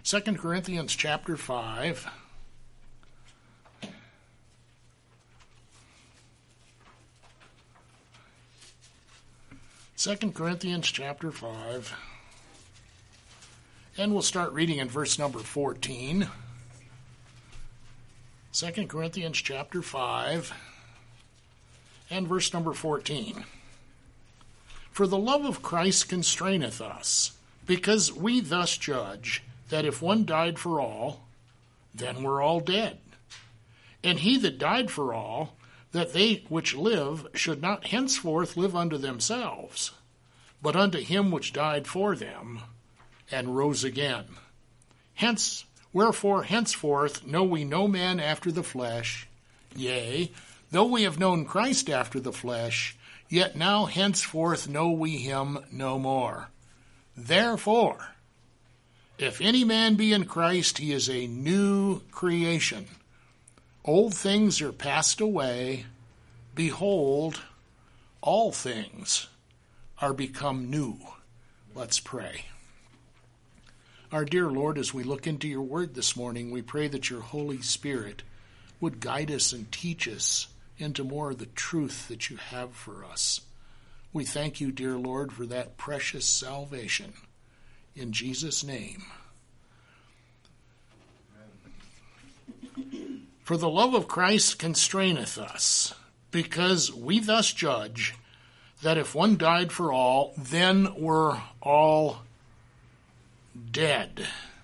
2 Corinthians chapter 5. Second Corinthians chapter 5. And we'll start reading in verse number 14. 2 Corinthians chapter 5 and verse number 14. For the love of Christ constraineth us, because we thus judge, that if one died for all, then we're all dead. And he that died for all, that they which live should not henceforth live unto themselves, but unto him which died for them, and rose again. Wherefore henceforth know we no man after the flesh. Yea, though we have known Christ after the flesh, yet now henceforth know we him no more. Therefore, if any man be in Christ, he is a new creation. Old things are passed away. Behold, all things are become new. Let's pray. Our dear Lord, as we look into your word this morning, we pray that your Holy Spirit would guide us and teach us into more of the truth that you have for us. We thank you, dear Lord, for that precious salvation. In Jesus' name. For the love of Christ constraineth us, because we thus judge, that if one died for all, then we're all dead.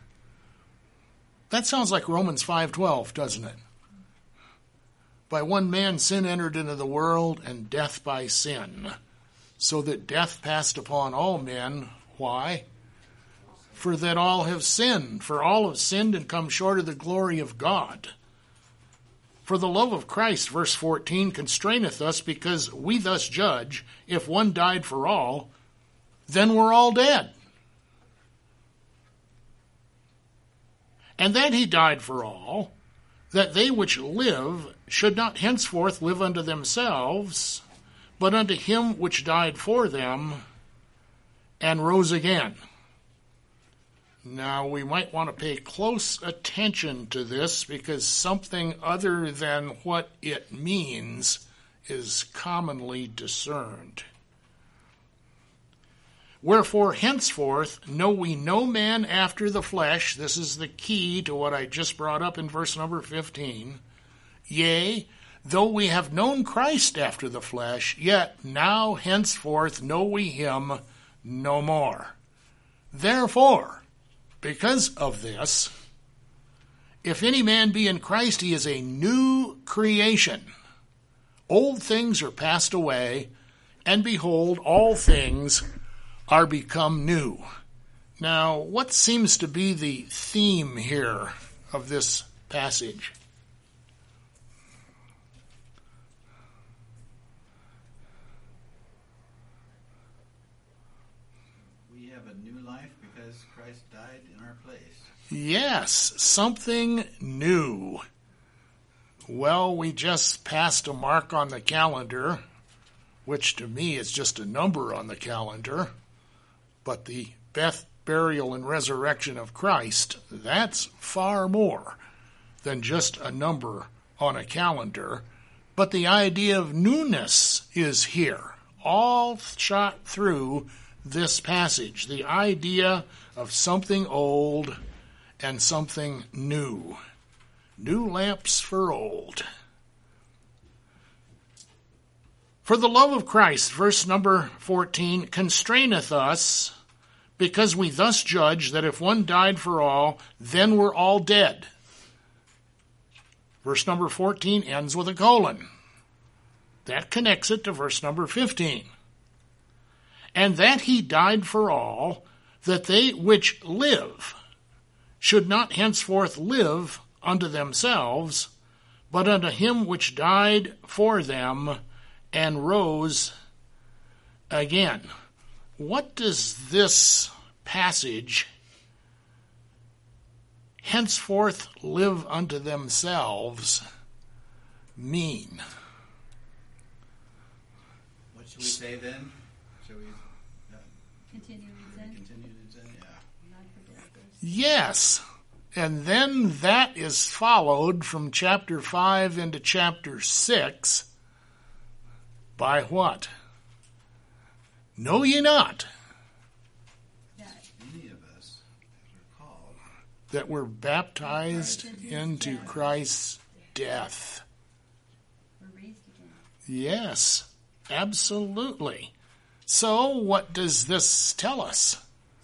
That sounds like Romans 5:12, doesn't it? By one man sin entered into the world, and death by sin, so that death passed upon all men. Why? For that all have sinned, for all have sinned and come short of the glory of God. For the love of Christ, verse 14, constraineth us, because we thus judge, if one died for all, then we're all dead. And that he died for all, that they which live should not henceforth live unto themselves, but unto him which died for them, and rose again. Now, we might want to pay close attention to this, because something other than what it means is commonly discerned. Wherefore, henceforth, know we no man after the flesh. This is the key to what I just brought up in verse number 15. Yea, though we have known Christ after the flesh, yet now henceforth know we him no more. Therefore, because of this, if any man be in Christ, he is a new creation. Old things are passed away, and behold, all things are become new. Now, what seems to be the theme here of this passage? We have a new life because Christ died in our place. Yes, something new. Well, we just passed a mark on the calendar, which to me is just a number on the calendar. But the death, burial, and resurrection of Christ, that's far more than just a number on a calendar. But the idea of newness is here, all shot through this passage. The idea of something old and something new. New lamps for old. For the love of Christ, verse number 14, constraineth us, because we thus judge that if one died for all, then we're all dead. Verse number 14 ends with a colon. That connects it to verse number 15. And that he died for all, that they which live should not henceforth live unto themselves, but unto him which died for them, and rose again. What does this passage, henceforth live unto themselves, mean? What should we say then? Shall we Continue in sin? continue in sin? Yeah. Yes, And then that is followed from chapter 5 into chapter 6 by what? Know ye not Any of us that are called that we're baptized into Christ's death? We're raised again. Yes, absolutely. So what does this tell us?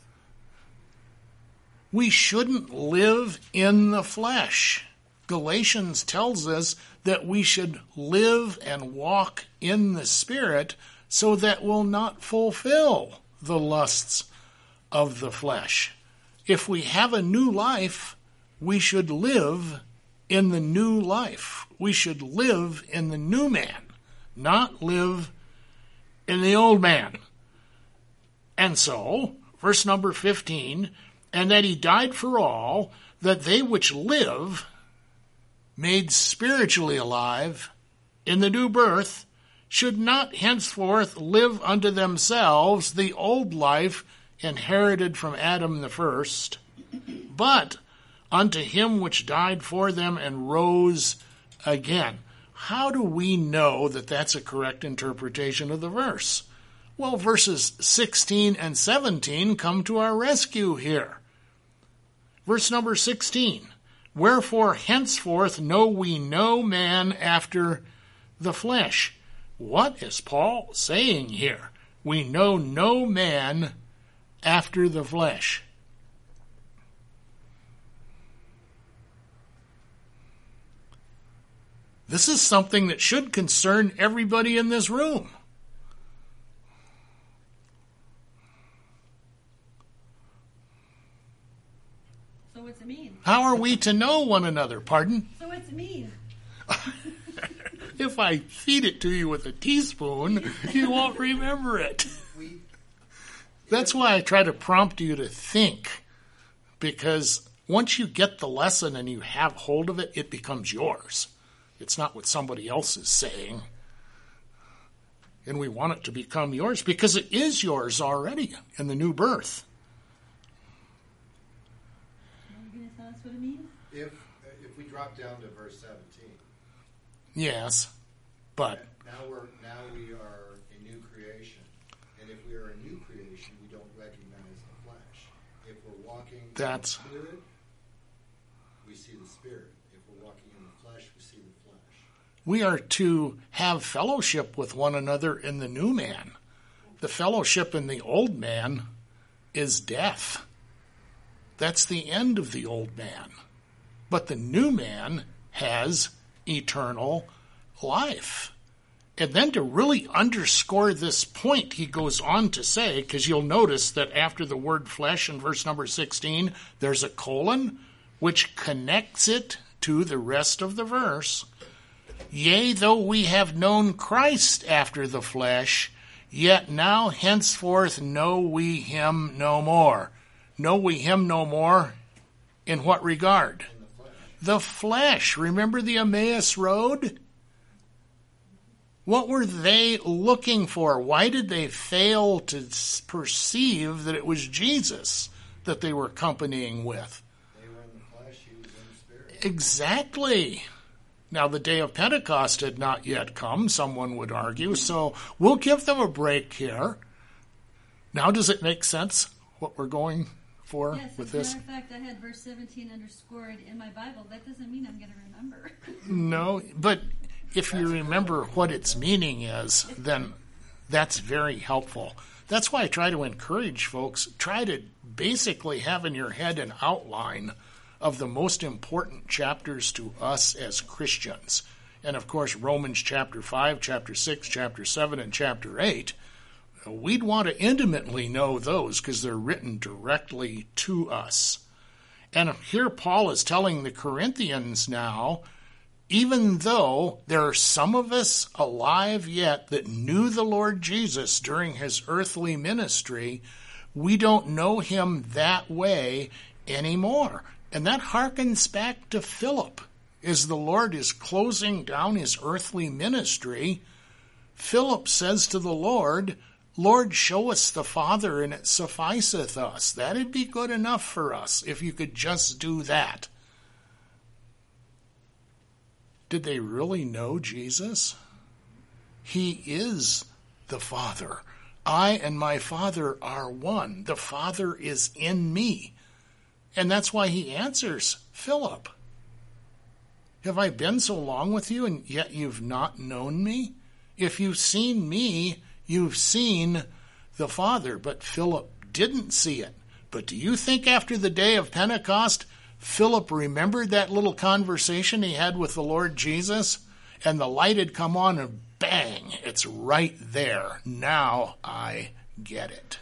We shouldn't live in the flesh. Galatians tells us that we should live and walk in the Spirit so that we'll not fulfill the lusts of the flesh. If we have a new life, we should live in the new life. We should live in the new man, not live in the old man. And so, verse number 15, and that he died for all, that they which live, made spiritually alive in the new birth, should not henceforth live unto themselves the old life inherited from Adam the first, but unto him which died for them and rose again. How do we know that that's a correct interpretation of the verse? Well, verses 16 and 17 come to our rescue here. Verse number 16, wherefore henceforth know we no man after the flesh. What is Paul saying here? We know no man after the flesh. This is something that should concern everybody in this room. So what's it mean? How are we to know one another? Pardon? So what's it mean? If I feed it to you with a teaspoon, you won't remember it. That's why I try to prompt you to think, because once you get the lesson and you have hold of it, it becomes yours. It's not what somebody else is saying. And we want it to become yours because it is yours already in the new birth. Are you going to tell us what it means? If we drop down to verse 17, Yes, but now we are a new creation, and if we are a new creation, we don't recognize the flesh. If we're walking in the Spirit, we see the Spirit. If we're walking in the flesh, we see the flesh. we are to have fellowship with one another in the new man. The fellowship in the old man is death. That's the end of the old man. But the new man has eternal life. And then to really underscore this point, he goes on to say, because you'll notice that after the word flesh in verse number 16, there's a colon, which connects it to the rest of the verse. Yea, though we have known Christ after the flesh, yet now henceforth know we him no more. Know we him no more in what regard? The flesh. Remember the Emmaus Road? What were they looking for? Why did they fail to perceive that it was Jesus that they were accompanying with? They were in the flesh, he was in the Spirit. Exactly. Now, the day of Pentecost had not yet come, someone would argue, so we'll give them a break here. Now, does it make sense what we're going for Yes, with as a this? matter of fact, I had verse 17 underscored in my Bible. That doesn't mean I'm going to remember. No, but if you remember what its meaning is, then that's very helpful. That's why I try to encourage folks, try to basically have in your head an outline of the most important chapters to us as Christians. And of course, Romans chapter 5, chapter 6, chapter 7, and chapter 8, we'd want to intimately know those because they're written directly to us. And here Paul is telling the Corinthians now, even though there are some of us alive yet that knew the Lord Jesus during his earthly ministry, we don't know him that way anymore. And that harkens back to Philip. As the Lord is closing down his earthly ministry, Philip says to the Lord, Lord, show us the Father, and it sufficeth us. That'd be good enough for us if you could just do that. Did they really know Jesus? He is the Father. I and my Father are one. The Father is in me. And that's why he answers Philip. Have I been so long with you, and yet you've not known me? If you've seen me, you've seen the Father. But Philip didn't see it. But do you think after the day of Pentecost, Philip remembered that little conversation he had with the Lord Jesus? And the light had come on, and bang, it's right there. Now I get it.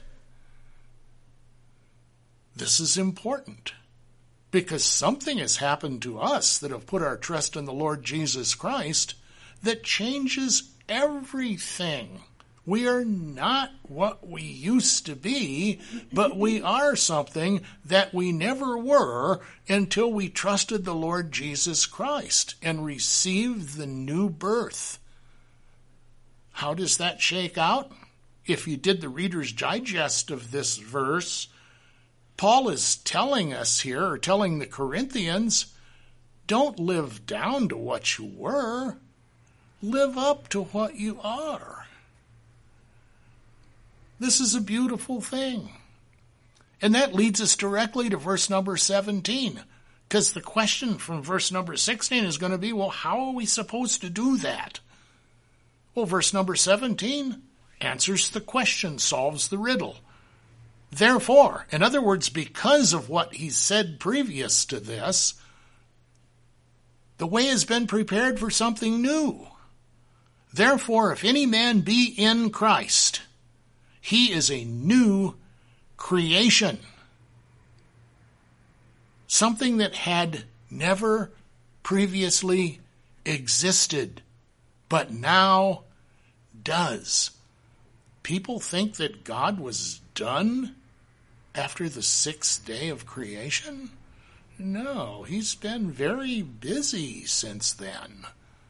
This is important, because something has happened to us that have put our trust in the Lord Jesus Christ that changes everything. We are not what we used to be, but we are something that we never were until we trusted the Lord Jesus Christ and received the new birth. How does that shake out? If you did the Reader's Digest of this verse, Paul is telling us here, or telling the Corinthians, don't live down to what you were. Live up to what you are. This is a beautiful thing. And that leads us directly to verse number 17, because the question from verse number 16 is going to be, well, how are we supposed to do that? Well, verse number 17 answers the question, solves the riddle. Therefore, in other words, because of what he said previous to this, the way has been prepared for something new. Therefore, if any man be in Christ, he is a new creation. Something that had never previously existed, but now does. People think that God was done after the sixth day of creation? No, he's been very busy since then.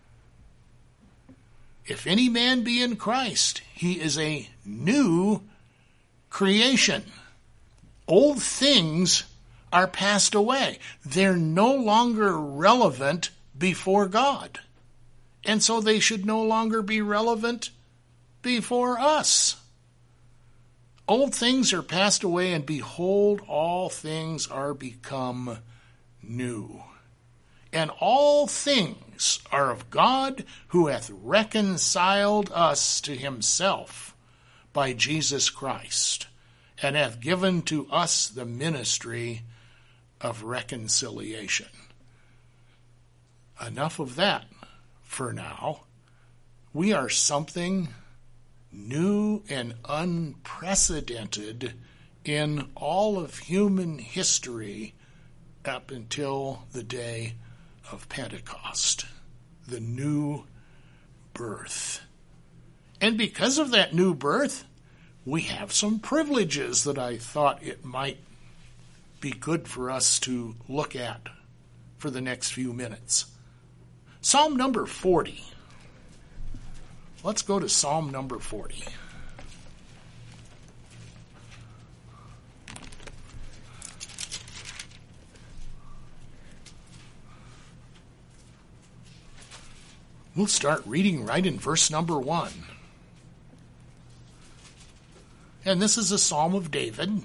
If any man be in Christ, he is a new creation. Old things are passed away. They're no longer relevant before God. And so they should no longer be relevant before us. Old things are passed away, and behold, all things are become new. And all things are of God, who hath reconciled us to himself by Jesus Christ, and hath given to us the ministry of reconciliation. Enough of that for now. We are something new and unprecedented in all of human history up until the day of Pentecost, the new birth. And because of that new birth, we have some privileges that I thought it might be good for us to look at for the next few minutes. Psalm number 40. Let's go to Psalm number 40. We'll start reading right in verse number 1. And this is a psalm of David.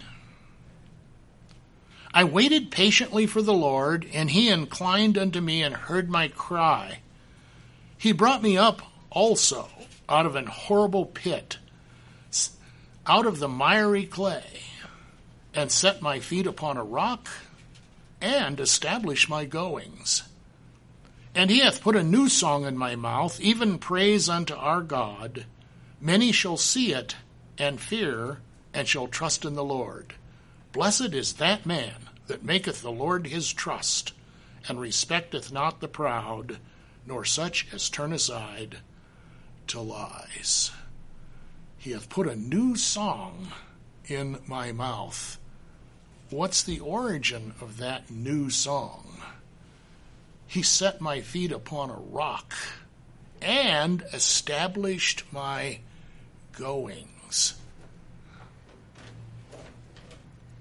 I waited patiently for the Lord, and he inclined unto me and heard my cry. He brought me up also out of an horrible pit, out of the miry clay, and set my feet upon a rock, and established my goings. And he hath put a new song in my mouth, even praise unto our God. Many shall see it, and fear, and shall trust in the Lord. Blessed is that man that maketh the Lord his trust, and respecteth not the proud, nor such as turn aside to lies. He hath put a new song in my mouth. What's the origin of that new song? He set my feet upon a rock and established my goings.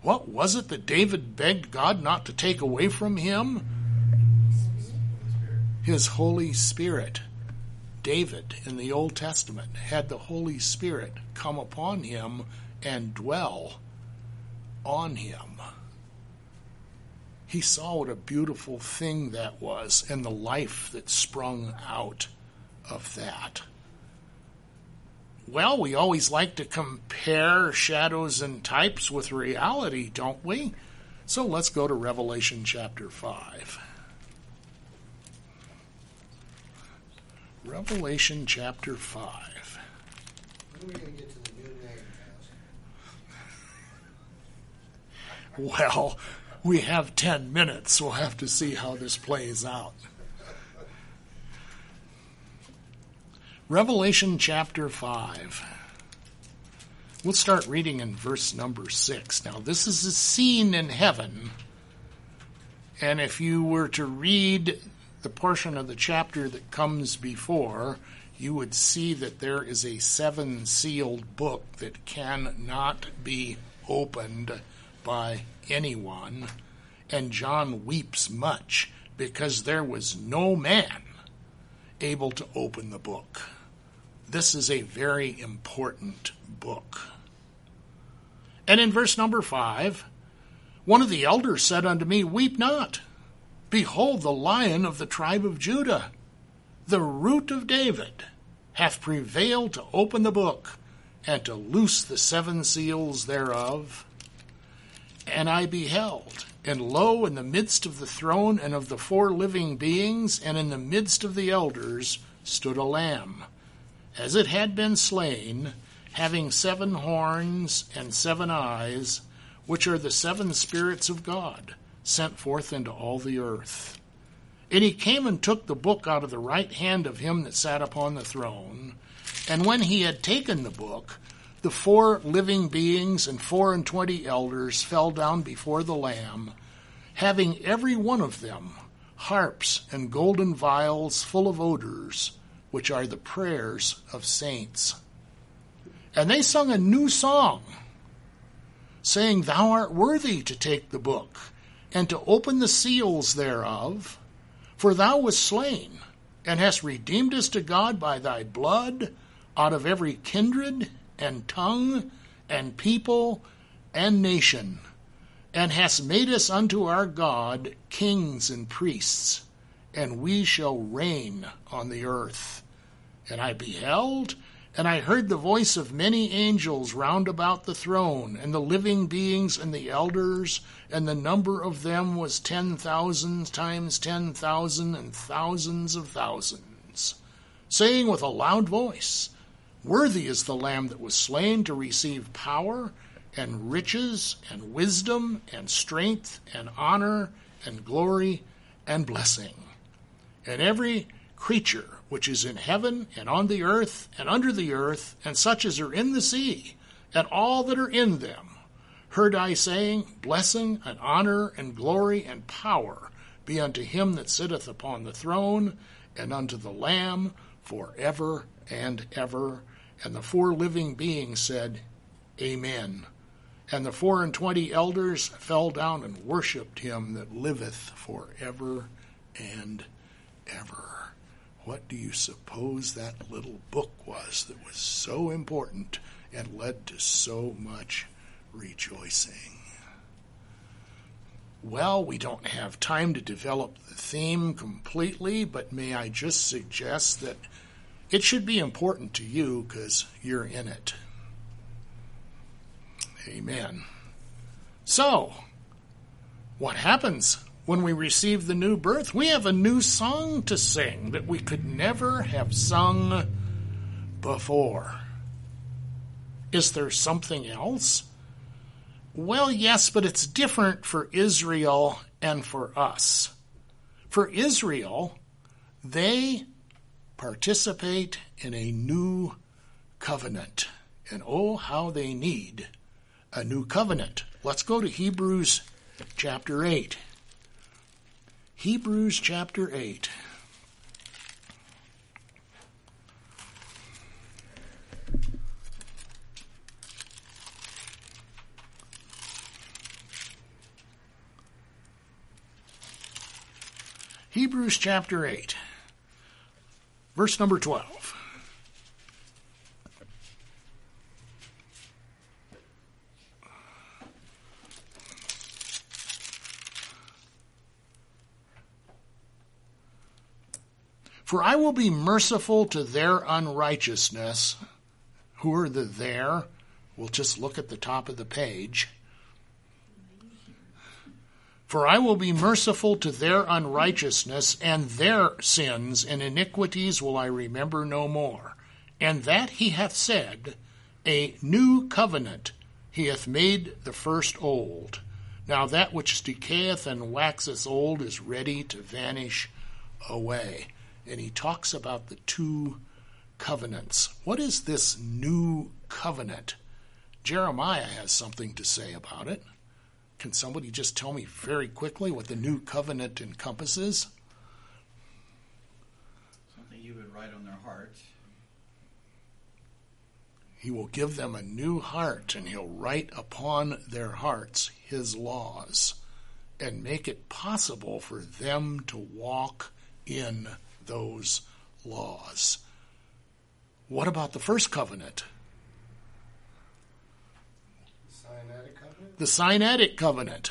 What was it that David begged God not to take away from him? His Holy Spirit. David in the Old Testament had the Holy Spirit come upon him and dwell on him. He saw what a beautiful thing that was and the life that sprung out of that. Well, we always like to compare shadows and types with reality, don't we? So let's go to Revelation chapter 5. Revelation chapter 5. When are we going to get to the new name, Pastor? Well, we have 10 minutes. We'll have to see how this plays out. Revelation chapter 5. We'll start reading in verse number 6. Now, this is a scene in heaven. And if you were to read the portion of the chapter that comes before, you would see that there is a 7-sealed book that cannot be opened by anyone. And John weeps much because there was no man able to open the book. This is a very important book. And in verse number 5, one of the elders said unto me, Weep not. Behold, the Lion of the tribe of Judah, the Root of David, hath prevailed to open the book and to loose the 7 seals thereof. And I beheld, and lo, in the midst of the throne and of the 4 living beings, and in the midst of the elders, stood a lamb, as it had been slain, having 7 horns and 7 eyes, which are the 7 spirits of God, sent forth into all the earth. And he came and took the book out of the right hand of him that sat upon the throne. And when he had taken the book, the 4 living beings and 24 elders fell down before the Lamb, having every one of them harps and golden vials full of odors, which are the prayers of saints. And they sung a new song, saying, Thou art worthy to take the book, and to open the seals thereof, for thou wast slain, and hast redeemed us to God by thy blood out of every kindred and tongue and people and nation, and hast made us unto our God kings and priests, and we shall reign on the earth. And I beheld, and I heard the voice of many angels round about the throne, and the living beings and the elders, and the number of them was 10,000 times 10,000 and thousands of thousands, saying with a loud voice, Worthy is the Lamb that was slain to receive power and riches and wisdom and strength and honor and glory and blessing. And every creature which is in heaven and on the earth and under the earth, and such as are in the sea, and all that are in them, heard I saying, Blessing and honor and glory and power be unto him that sitteth upon the throne, and unto the Lamb forever and ever. And the 4 living beings said, Amen. And the 24 elders fell down and worshipped him that liveth forever and ever. What do you suppose that little book was that was so important and led to so much rejoicing? Well, we don't have time to develop the theme completely, but may I just suggest that it should be important to you because you're in it. Amen. So, what happens when we receive the new birth? We have a new song to sing that we could never have sung before. Is there something else? Well, yes, but it's different for Israel and for us. For Israel, they participate in a new covenant. And oh, how they need a new covenant. Let's go to Hebrews chapter 8. Hebrews chapter 8. Hebrews chapter 8, verse number 12. For I will be merciful to their unrighteousness. Who are the there? We'll just look at the top of the page. For I will be merciful to their unrighteousness, and their sins and iniquities will I remember no more. And that he hath said, a new covenant he hath made the first old. Now that which decayeth and waxeth old is ready to vanish away. And he talks about the two covenants. What is this new covenant? Jeremiah has something to say about it. Can somebody just tell me very quickly what the new covenant encompasses? Something you would write on their hearts. He will give them a new heart, and he'll write upon their hearts his laws and make it possible for them to walk in those laws. What about the first covenant? The Sinaitic covenant.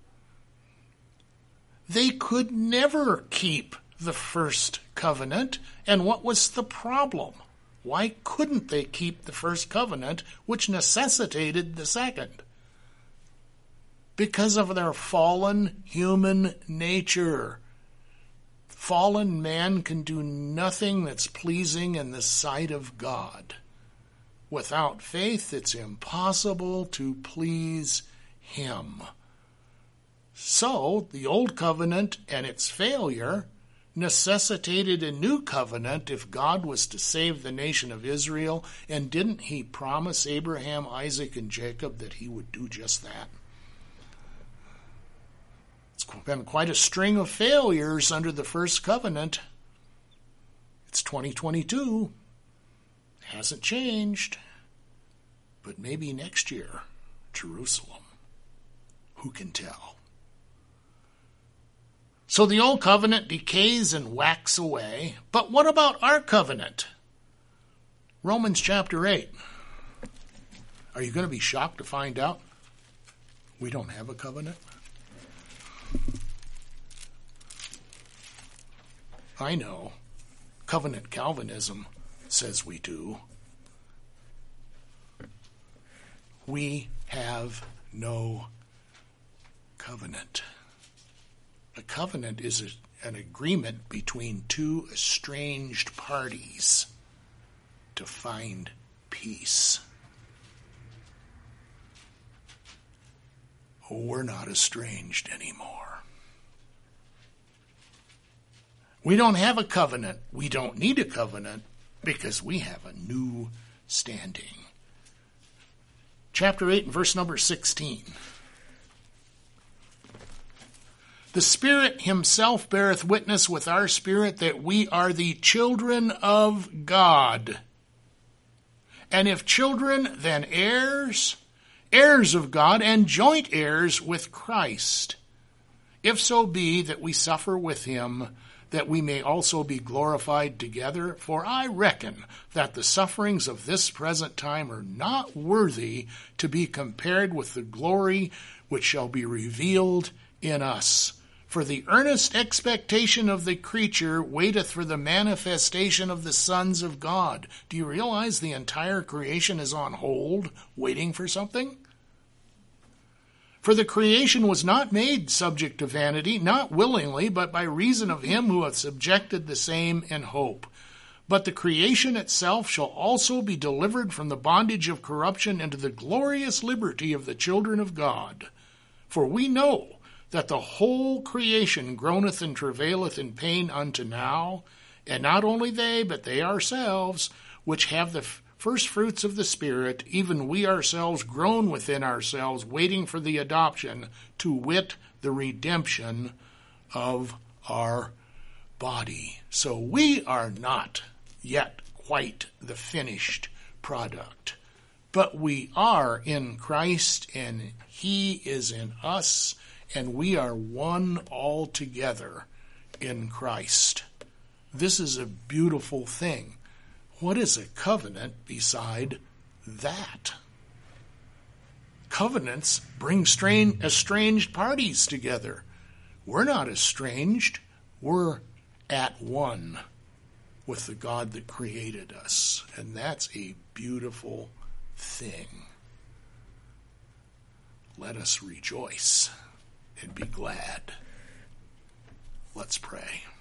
They could never keep the first covenant. And what was the problem? Why couldn't they keep the first covenant, which necessitated the second? Because of their fallen human nature. Fallen man can do nothing that's pleasing in the sight of God. Without faith, it's impossible to please him. So, the old covenant and its failure necessitated a new covenant if God was to save the nation of Israel. And didn't he promise Abraham, Isaac, and Jacob that he would do just that? It's been quite a string of failures under the first covenant. It's 2022. Hasn't changed. But maybe next year, Jerusalem. Who can tell? So the old covenant decays and wax away. But what about our covenant? Romans chapter 8. Are you going to be shocked to find out we don't have a covenant? I know. Covenant Calvinism says we do. We have no covenant. A covenant is an agreement between two estranged parties to find peace. We're not estranged anymore. We don't have a covenant. We don't need a covenant because we have a new standing. Chapter 8 and verse number 16. The Spirit himself beareth witness with our spirit that we are the children of God. And if children, then heirs, heirs of God, and joint heirs with Christ. If so be that we suffer with him, that we may also be glorified together. For I reckon that the sufferings of this present time are not worthy to be compared with the glory which shall be revealed in us. For the earnest expectation of the creature waiteth for the manifestation of the sons of God. Do you realize the entire creation is on hold, waiting for something? For the creation was not made subject to vanity, not willingly, but by reason of him who hath subjected the same in hope. But the creation itself shall also be delivered from the bondage of corruption into the glorious liberty of the children of God. For we know that the whole creation groaneth and travaileth in pain unto now, and not only they, but they ourselves, which have the first fruits of the Spirit, even we ourselves groan within ourselves, waiting for the adoption, to wit, the redemption of our body. So we are not yet quite the finished product, but we are in Christ, and he is in us, and we are one altogether in Christ. This is a beautiful thing. What is a covenant beside that? Covenants bring estranged parties together. We're not estranged. We're at one with the God that created us. And that's a beautiful thing. Let us rejoice and be glad. Let's pray.